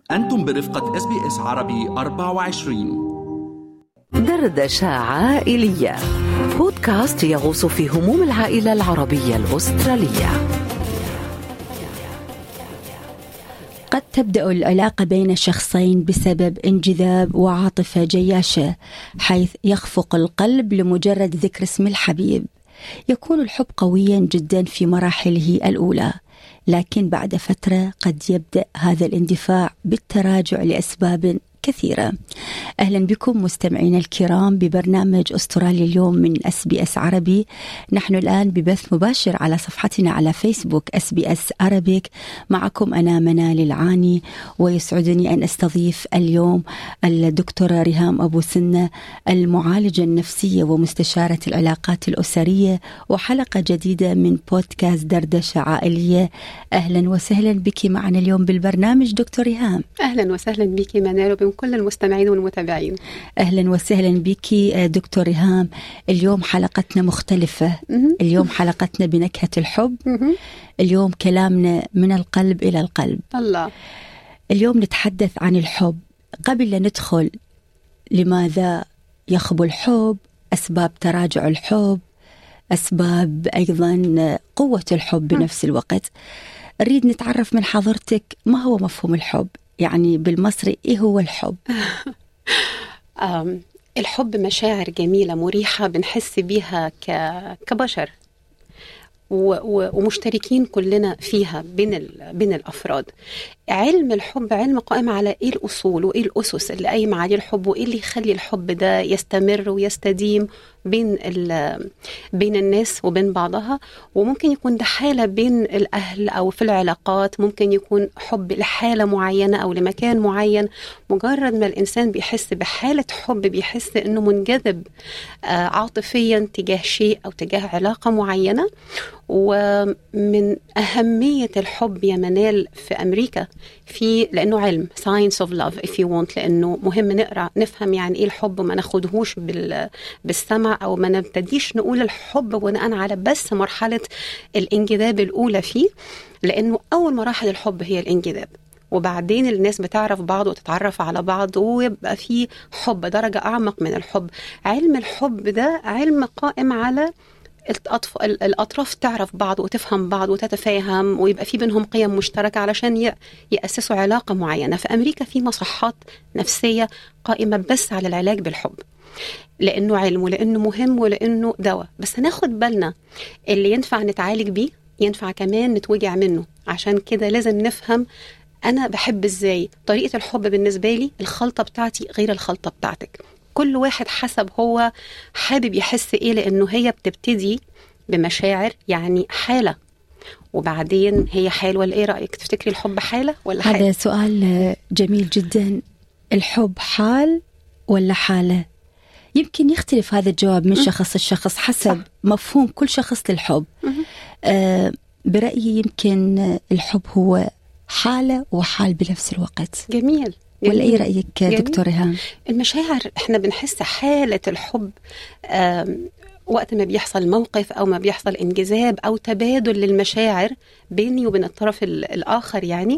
أنتم برفقة SBS عربي 24. دردشة عائلية، بودكاست يغوص في هموم العائلة العربية الأسترالية. قد تبدأ العلاقة بين الشخصين بسبب انجذاب وعاطفة جياشة، حيث يخفق القلب لمجرد ذكر اسم الحبيب. يكون الحب قويا جدا في مراحله الأولى، لكن بعد فترة قد يبدأ هذا الاندفاع بالتراجع لأسباب كثيرة. أهلا بكم مستمعين الكرام ببرنامج أستراليا اليوم من SBS عربي. نحن الآن ببث مباشر على صفحتنا على فيسبوك SBS Arabic. معكم أنا منال العاني، ويسعدني أن أستضيف اليوم الدكتورة ريهام أبو سنة، المعالجة النفسية ومستشارة العلاقات الأسرية، وحلقة جديدة من بودكاست دردشة عائلية. أهلا وسهلا بك معنا اليوم بالبرنامج دكتور ريهام. أهلا وسهلا بك منال وبين كل المستمعين والمتابعين. أهلا وسهلا بك دكتور ريهام. اليوم حلقتنا مختلفة. اليوم حلقتنا بنكهة الحب. اليوم كلامنا من القلب إلى القلب. الله. اليوم نتحدث عن الحب. قبل لا ندخل لماذا يخبو الحب، أسباب تراجع الحب، أسباب أيضا قوة الحب بنفس الوقت، أريد نتعرف من حضرتك ما هو مفهوم الحب؟ يعني بالمصري إيه هو الحب؟ الحب مشاعر جميلة مريحة بنحس بيها كبشر، ومشتركين كلنا فيها بين الأفراد. علم الحب علم قائم على إيه الأصول وإيه الأسس اللي قايمة عليه الحب، وإيه اللي يخلي الحب ده يستمر ويستديم بين الناس وبين بعضها. وممكن يكون ده حالة بين الأهل أو في العلاقات، ممكن يكون حب لحالة معينة أو لمكان معين. مجرد ما الإنسان بيحس بحالة حب بيحس إنه منجذب عاطفيا تجاه شيء أو تجاه علاقة معينة. ومن أهمية الحب يا منال في أمريكا لأنه علم science of love if you want، لأنه مهم نقرأ نفهم يعني إيه الحب، وما ناخدهوش بالسمع، أو ما نبتديش نقول الحب بناء على بس مرحلة الانجذاب الأولى فيه، لأنه أول مراحل الحب هي الانجذاب، وبعدين الناس بتعرف بعض وتتعرف على بعض ويبقى فيه حب درجة أعمق من الحب. علم الحب ده علم قائم على الأطراف تعرف بعض وتفهم بعض وتتفاهم، ويبقى في بينهم قيم مشتركة علشان يأسسوا علاقة معينة. في أمريكا في مصحات نفسية قائمة بس على العلاج بالحب، لأنه علم ولأنه مهم ولأنه دواء. بس ناخد بالنا اللي ينفع نتعالج بيه ينفع كمان نتوجع منه. عشان كده لازم نفهم أنا بحب إزاي. طريقة الحب بالنسبة لي الخلطة بتاعتي غير الخلطة بتاعتك، كل واحد حسب هو حابب يحس إيه، لأنه هي بتبتدي بمشاعر يعني حالة، وبعدين هي حال ولا إيه رأيك؟ تفتكري الحب حالة ولا حال؟ هذا سؤال جميل جدا. الحب حال ولا حالة؟ يمكن يختلف هذا الجواب من شخص لشخص حسب مفهوم كل شخص للحب. برأيي يمكن الحب هو حالة وحال بنفس الوقت. جميل. ولا أي رأيك دكتور ريهام؟ المشاعر إحنا بنحس حالة الحب وقت ما بيحصل موقف أو ما بيحصل انجذاب أو تبادل للمشاعر بيني وبين الطرف الآخر يعني.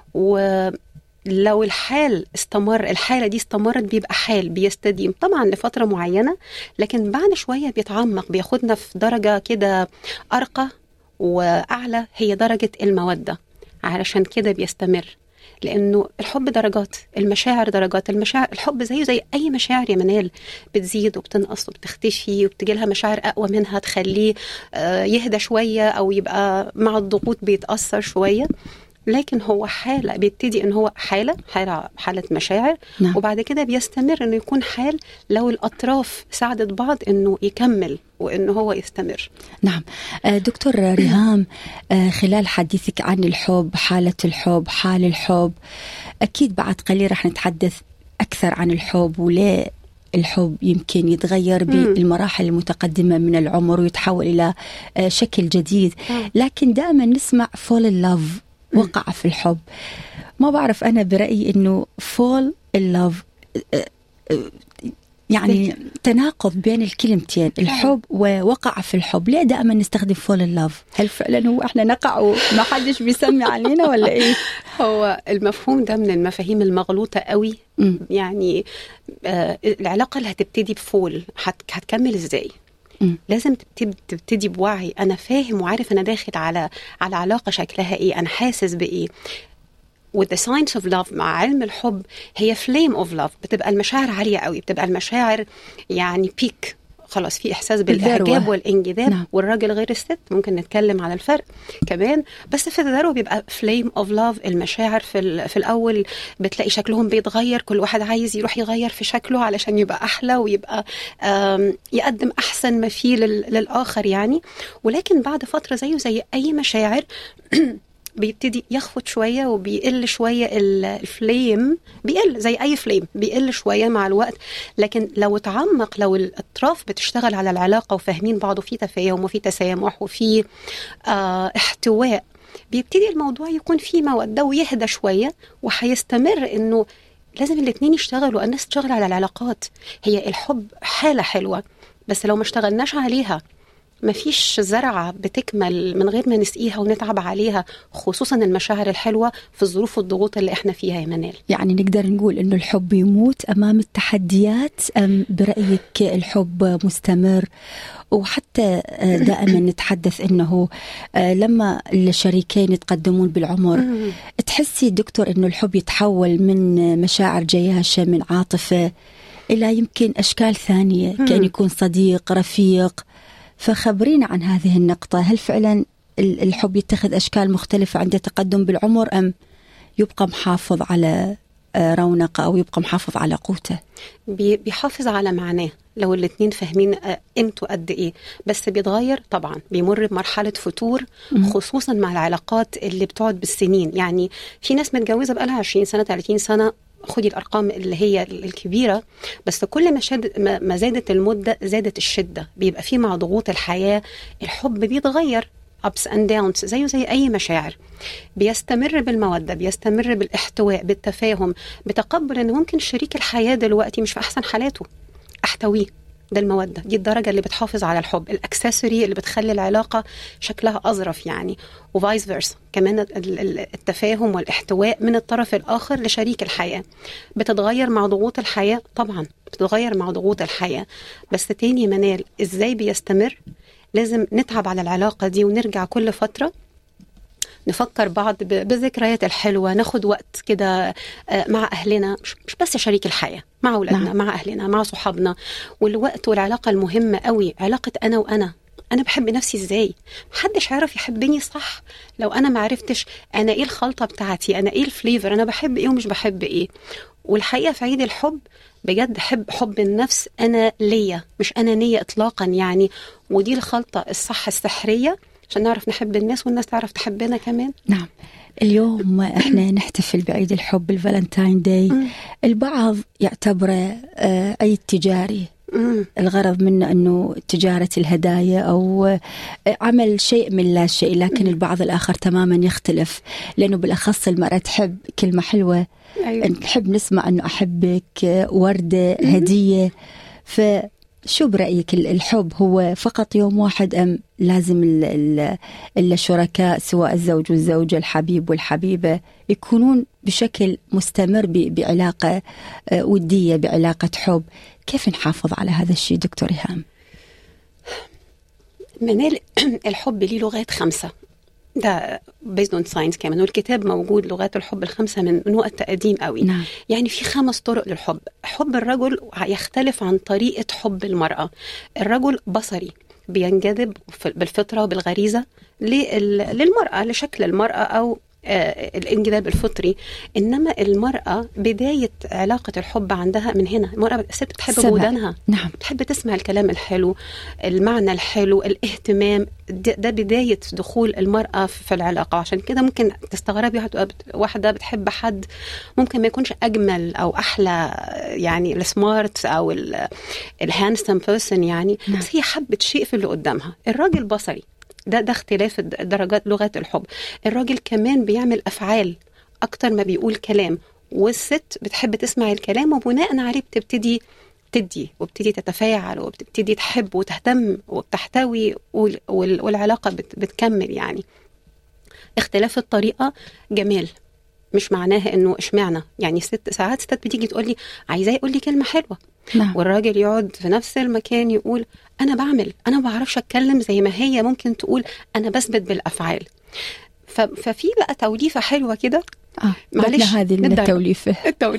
ولو الحالة دي استمرت بيبقى حال بيستديم طبعا لفترة معينة، لكن بعد شوية بيتعمق، بياخدنا في درجة كده أرقى وأعلى، هي درجة المودة. علشان كده بيستمر، لأنه الحب درجات، المشاعر درجات. الحب زي أي مشاعر يا منال، بتزيد وبتنقص وبتختفي، وبتجي لها مشاعر أقوى منها تخليه يهدى شوية، أو يبقى مع الضغوط بيتأثر شوية. لكن هو حالة، بيبتدي إن هو حالة مشاعر. نعم. وبعد كده بيستمر إنه يكون حال لو الأطراف ساعدت بعض إنه يكمل وإنه هو يستمر. نعم. دكتور ريهام، خلال حديثك عن الحب، حالة الحب، حال الحب، أكيد بعد قليل رح نتحدث أكثر عن الحب، وليه الحب يمكن يتغير بالمراحل المتقدمة من العمر ويتحول إلى شكل جديد. لكن دائما نسمع fall in love، وقع في الحب. ما بعرف، أنا برأيي إنه fall in love يعني تناقض بين الكلمتين، الحب ووقع في الحب. ليه دائما نستخدم fall in love؟ هل فعلا هو احنا نقع وما حدش بيسمي علينا ولا ايه؟ هو المفهوم ده من المفاهيم المغلوطة قوي. يعني العلاقة اللي هتبتدي بفول هتكمل ازاي؟ لازم تبتدي بوعي، انا فاهم وعارف انا داخل على علاقة شكلها ايه، انا حاسس بايه. with the science of love، مع علم الحب، هي flame of love. بتبقى المشاعر عالية قوي، بتبقى المشاعر يعني بيك، خلاص في إحساس بالإعجاب والإنجذاب. نعم. والراجل غير الست، ممكن نتكلم على الفرق كمان، بس في الذروة بيبقى flame of love. المشاعر في الأول بتلاقي شكلهم بيتغير، كل واحد عايز يروح يغير في شكله علشان يبقى أحلى ويبقى يقدم أحسن ما فيه للآخر يعني. ولكن بعد فترة زي أي مشاعر بيبتدي يخفت شوية وبيقل شوية الفليم، بيقل زي أي فليم، بيقل شوية مع الوقت. لكن لو تعمق، لو الأطراف بتشتغل على العلاقة وفاهمين بعض وفي تفاهم وفي تسامح وفي احتواء، بيبتدي الموضوع يكون فيه مودة ويهدى شوية، وهيستمر إنه لازم الاتنين يشتغلوا. الناس تشتغل على العلاقات. هي الحب حالة حلوة، بس لو ما اشتغلناش عليها مفيش زرعة بتكمل من غير ما نسقيها ونتعب عليها، خصوصا المشاعر الحلوة في الظروف والضغوط اللي احنا فيها يا منال. يعني نقدر نقول انه الحب يموت امام التحديات، ام برأيك الحب مستمر؟ وحتى دائما نتحدث انه لما الشريكين يتقدمون بالعمر تحسي دكتور انه الحب يتحول من مشاعر جياشة، من عاطفة، الى يمكن اشكال ثانية، كأن يكون صديق، رفيق. فخبرينا عن هذه النقطة. هل فعلا الحب يتخذ أشكال مختلفة عند التقدم بالعمر، أم يبقى محافظ على رونقه أو يبقى محافظ على قوته؟ بيحافظ على معناه لو الاتنين فاهمين قيمته قد إيه، بس بيتغير طبعا، بيمر بمرحلة فتور، خصوصا مع العلاقات اللي بتقعد بالسنين. يعني في ناس متجوزة بقالها 20 سنة 30 سنة، خدي الأرقام اللي هي الكبيرة، بس كل ما زادت المدة زادت الشدة. بيبقى فيه مع ضغوط الحياة الحب بيتغير ups and downs، زي أي مشاعر. بيستمر بالمودة، بيستمر بالاحتواء، بالتفاهم، بتقبل أن ممكن شريك الحياة دلوقتي مش في أحسن حالاته، أحتويه. ده المودة، دي الدرجة اللي بتحافظ على الحب، الأكسسوري اللي بتخلي العلاقة شكلها أظرف يعني. وفايس فيرسا كمان، التفاهم والاحتواء من الطرف الآخر لشريك الحياة. بتتغير مع ضغوط الحياة طبعا، بتتغير مع ضغوط الحياة. بس تاني منال، إزاي بيستمر؟ لازم نتعب على العلاقة دي ونرجع كل فترة نفكر بعض بذكريات الحلوة، ناخد وقت كده مع أهلنا، مش بس شريك الحياة، مع أولادنا، مع أهلنا، مع صحابنا. والوقت والعلاقة المهمة قوي علاقة أنا وأنا. أنا بحب نفسي إزاي؟ محدش عارف يحبني صح لو أنا معرفتش أنا إيه الخلطة بتاعتي، أنا إيه الفليفر، أنا بحب إيه ومش بحب إيه. والحقيقة في عيد الحب بجد حب النفس، أنا ليا، مش أنانية إطلاقا يعني. ودي الخلطة الصح السحرية عشان نعرف نحب الناس والناس تعرف تحبنا كمان. نعم. اليوم احنا نحتفل بعيد الحب، الفالنتاين داي. البعض يعتبره عيد تجاري، الغرض منه أنه تجارة الهدايا أو عمل شيء من لا شيء. لكن البعض الآخر تماما يختلف، لأنه بالأخص المرأة تحب كلمة حلوة. أيوة. نحب نسمع أنه أحبك، وردة، هدية. فشو برأيك، الحب هو فقط يوم واحد، أم لازم الشركاء سواء الزوج والزوجة، الحبيب والحبيبة، يكونون بشكل مستمر بعلاقة ودية، بعلاقة حب؟ كيف نحافظ على هذا الشيء دكتور إيهام؟ منال، الحب ليه لغات 5، ده based on science كمان، والكتاب موجود لغات الحب ال5 من وقت قديم قوي. نعم. يعني في 5 طرق للحب. حب الرجل يختلف عن طريقة حب المرأة. الرجل بصري، بينجذب بالفطرة وبالغريزة للمرأة، لشكل المرأة أو الانجذاب الفطري. إنما المرأة بداية علاقة الحب عندها من هنا. المرأة الست بتحب بودانها. نعم. بتحب تسمع الكلام الحلو، المعنى الحلو، الاهتمام. ده بداية دخول المرأة في العلاقة. عشان كده ممكن تستغربي واحدة بتحب حد ممكن ما يكونش أجمل أو أحلى يعني السمارت أو الهاندسم بيرسون يعني. نعم. بس هي حبت شيء في اللي قدامها. الراجل بصري، ده اختلاف درجات لغات الحب. الراجل كمان بيعمل أفعال أكتر ما بيقول كلام، والست بتحب تسمع الكلام وبناء عليه بتبتدي بتدي وبتدي تتفاعل وبتبتدي تحب وتهتم وبتحتوي والعلاقة بتكمل. يعني اختلاف الطريقة جمال، مش معناها انه اشمعنى. يعني ساعات ستات بتيجي تقول لي عايزاه يقول لي كلمة حلوة، نعم. والراجل يقعد في نفس المكان يقول انا بعمل، انا ما بعرفش اتكلم زي ما هي ممكن تقول، انا بثبت بالافعال. ففي بقى توليفة حلوة كده. معلش هذه التوليفة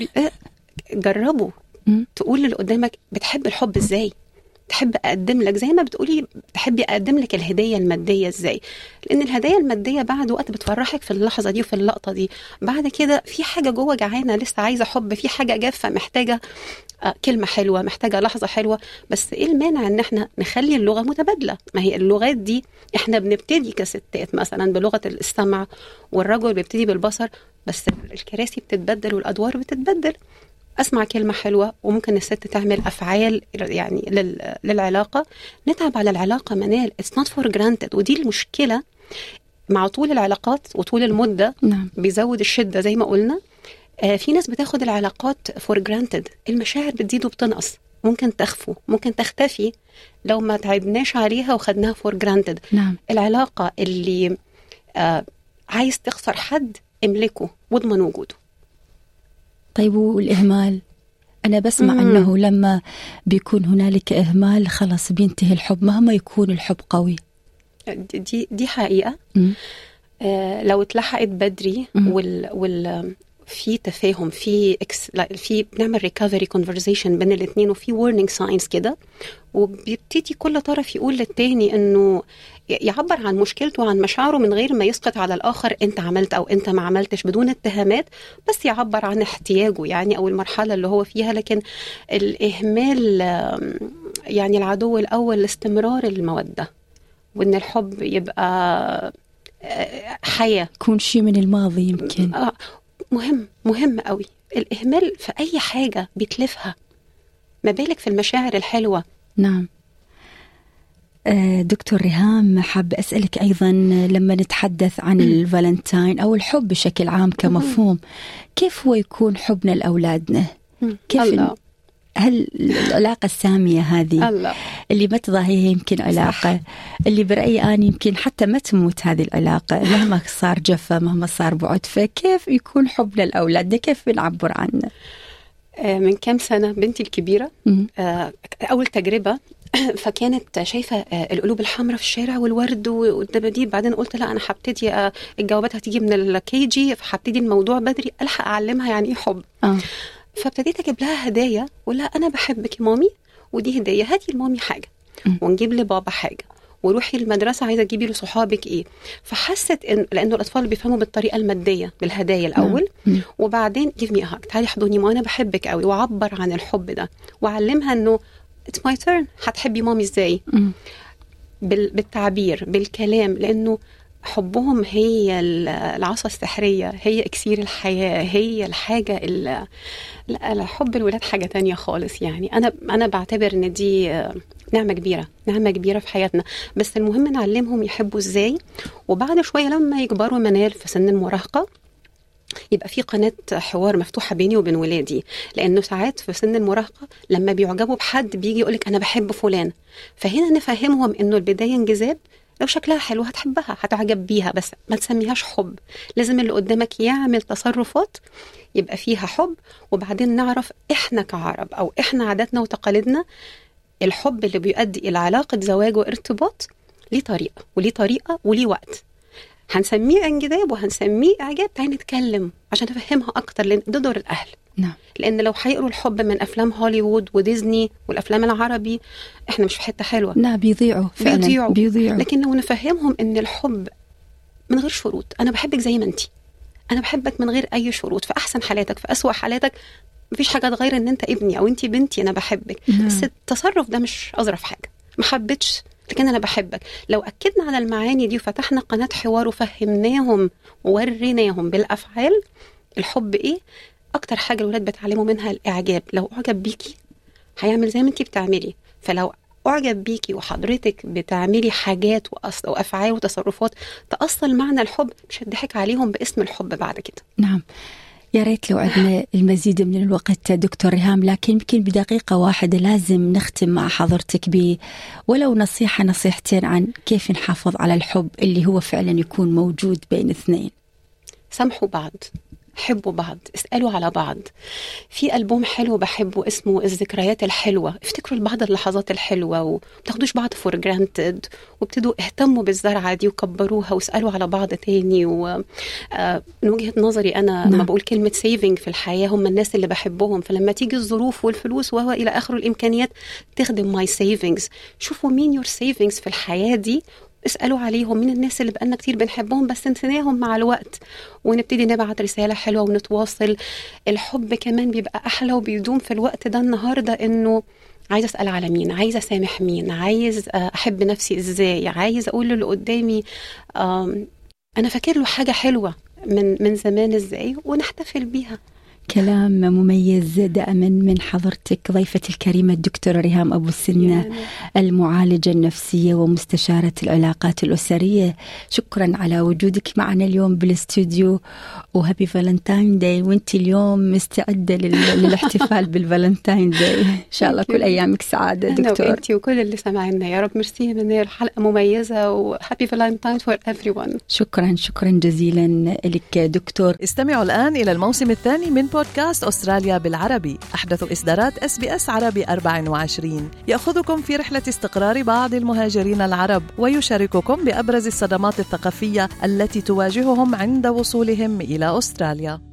جربوا تقول اللي قدامك بتحب الحب ازاي، تحب اقدم لك زي ما بتقولي تحبي اقدم لك الهديه الماديه ازاي. لان الهديه الماديه بعد وقت بتفرحك في اللحظه دي وفي اللقطه دي، بعد كده في حاجه جوه جعانه لسه عايزه حب، في حاجه جافه محتاجه كلمه حلوه، محتاجه لحظه حلوه. بس ايه المانع ان احنا نخلي اللغه متبادله؟ ما هي اللغات دي احنا بنبتدي كستات مثلا بلغه السمع، والرجل بيبتدي بالبصر، بس الكراسي بتتبدل والادوار بتتبدل. أسمع كلمة حلوة وممكن الست تعمل أفعال يعني للعلاقة، نتعب على العلاقة منال. It's not for granted. ودي المشكلة مع طول العلاقات وطول المدة. نعم. بيزود الشدة زي ما قلنا. في ناس بتاخد العلاقات for granted، المشاعر بتزيد وبتنقص، ممكن تخفو، ممكن تختفي لو ما تعبناش عليها وخدناها for granted. نعم. العلاقة اللي عايز تخسر حد املكه واضمن وجوده. طيب والإهمال؟ أنا بسمع أنه لما بيكون هنالك إهمال خلاص بينتهي الحب مهما يكون الحب قوي. دي حقيقة. لو اتلحقت بدري في تفاهم، في بنعمل ريكفري كونفرزيشن بين الاثنين، وفي وورنينج ساينز كده، وبيبتدي كل طرف يقول للتاني انه يعبر عن مشكلته وعن مشاعره من غير ما يسقط على الاخر انت عملت او انت ما عملتش، بدون اتهامات، بس يعبر عن احتياجه يعني او المرحله اللي هو فيها. لكن الاهمال يعني العدو الاول لاستمرار الموده، وان الحب يبقى حياه، يكون شيء من الماضي يمكن. مهم قوي. الإهمال في أي حاجة بيتلفها، ما بالك في المشاعر الحلوة. نعم. دكتور ريهام، حاب أسألك أيضا لما نتحدث عن الفالنتاين أو الحب بشكل عام كمفهوم، كيف هو يكون حبنا لأولادنا؟ كيف الله. هل العلاقة السامية هذه الله. اللي ما تضاهيها يمكن علاقة اللي برأيي أنا يمكن حتى ما تموت هذه العلاقة مهما صار جفة مهما صار بعد، فكيف يكون حبنا لأولادنا؟ كيف بنعبر عنه؟ من كام سنة بنتي الكبيرة أول تجربة فكانت شايفة القلوب الحمراء في الشارع والورد والدباديب. بعدين قلت لا أنا هبتدي الجوابات هتيجي من الكي جي، فهبتدي الموضوع بدري، ألحق أعلمها يعني إيه حب. فابتديت أجيب لها هدايا ولا أنا بحبك يا مامي، ودي هدية، هاتي لمامي حاجة ونجيب لبابا حاجة، وروحي المدرسة عايزة تجيبي لصحابك إيه. فحست إن لأنه الأطفال بيفهموا بالطريقة المادية بالهدايا الأول، وبعدين give me a hug، تعالي حضني ما أنا بحبك قوي، وعبر عن الحب ده وعلمها إنه it's my turn، هتحبي مامي إزاي بالتعبير بالكلام، لأنه حبهم هي العصا السحرية، هي إكسير الحياة، هي الحاجة لا حب الولاد حاجة تانية خالص. يعني أنا بعتبر إن دي نعمة كبيرة في حياتنا، بس المهم نعلمهم يحبوا إزاي. وبعد شوية لما يكبروا منال في سن المراهقة يبقى في قناة حوار مفتوحة بيني وبين ولادي، لأنه ساعات في سن المراهقة لما بيعجبوا بحد بيجي يقولك أنا بحب فلان، فهنا نفهمهم إنه البداية انجذاب، لو شكلها حلو هتحبها هتعجب بيها، بس ما تسميهاش حب. لازم اللي قدامك يعمل تصرفات يبقى فيها حب، وبعدين نعرف إحنا كعرب أو إحنا عاداتنا وتقاليدنا الحب اللي بيؤدي إلى علاقة زواج وارتباط ليه طريقة وليه وقت. هنسميه انجذاب وهنسميه إعجاب، تعالي نتكلم عشان نفهمها أكتر، لأن ده دور الأهل. نعم. لأن لو هيقروا الحب من أفلام هوليوود وديزني والأفلام العربي إحنا مش في حتة حلوة. لا بيضيعوا. لكن لو نفهمهم إن الحب من غير شروط، أنا بحبك زي ما أنتي، أنا بحبك من غير أي شروط، في أحسن حالاتك في أسوأ حالاتك، مفيش حاجة تغير إن أنت ابني أو أنتي بنتي، أنا بحبك. بس التصرف ده مش أظرف حاجة، ما حبتش لكن أنا بحبك. لو أكدنا على المعاني دي وفتحنا قناة حوار وفهمناهم ووريناهم بالأفعال الحب إيه، أكتر حاجة الولاد بتعلموا منها الإعجاب. لو أعجب بيكي هيعمل زي ما أنتي بتعملي، فلو أعجب بيكي وحضرتك بتعملي حاجات وأفعال وتصرفات تأصل معنى الحب، مش هتضحك عليهم باسم الحب بعد كده. نعم. يا ريت لو عندنا المزيد من الوقت دكتور ريهام، لكن يمكن بدقيقة واحدة لازم نختم مع حضرتك ولو نصيحتين عن كيف نحافظ على الحب اللي هو فعلا يكون موجود بين اثنين. سامحوا بعض، حبوا بعض، اسألوا على بعض. في ألبوم حلو بحبه اسمه الذكريات الحلوة، افتكروا لبعض اللحظات الحلوة ومتاخدوش بعض for granted، وابتدوا اهتموا بالزرعة دي وكبروها واسألوا على بعض تاني. ومن وجهة نظري أنا ما بقول كلمة saving في الحياة هم الناس اللي بحبهم، فلما تيجي الظروف والفلوس وهو إلى آخر الإمكانيات تخدم my savings. شوفوا مين your savings في الحياة دي، اسألوا عليهم، من الناس اللي بقالنا كتير بنحبهم بس نسيناهم مع الوقت، ونبتدي نبعت رسالة حلوة ونتواصل. الحب كمان بيبقى أحلى وبيدوم في الوقت ده. النهاردة إنه عايز أسأل على مين، عايز أسامح مين، عايز أحب نفسي إزاي، عايز أقول له اللي قدامي أنا فاكر له حاجة حلوة من زمان إزاي، ونحتفل بيها. كلام مميز دائما من حضرتك ضيفتي الكريمة الدكتورة ريهام أبو السنة، المعالجة النفسية ومستشارة العلاقات الأسرية. شكرا على وجودك معنا اليوم بالاستوديو، وهابي فالنتاين داي، وانت اليوم مستعدة للاحتفال بالفالنتاين داي. إن شاء الله كل أيامك سعادة دكتور. أنا وانتي وكل اللي سمعنا، يا رب. ميرسي من الحلقة مميزة، وهابي فالنتاين فور everyone. شكرا جزيلا لك دكتور. استمعوا الآن إلى الموسم الثاني من بودكاست أستراليا بالعربي، أحدث إصدارات SBS عربي 24، يأخذكم في رحلة استقرار بعض المهاجرين العرب ويشارككم بأبرز الصدمات الثقافية التي تواجههم عند وصولهم إلى أستراليا.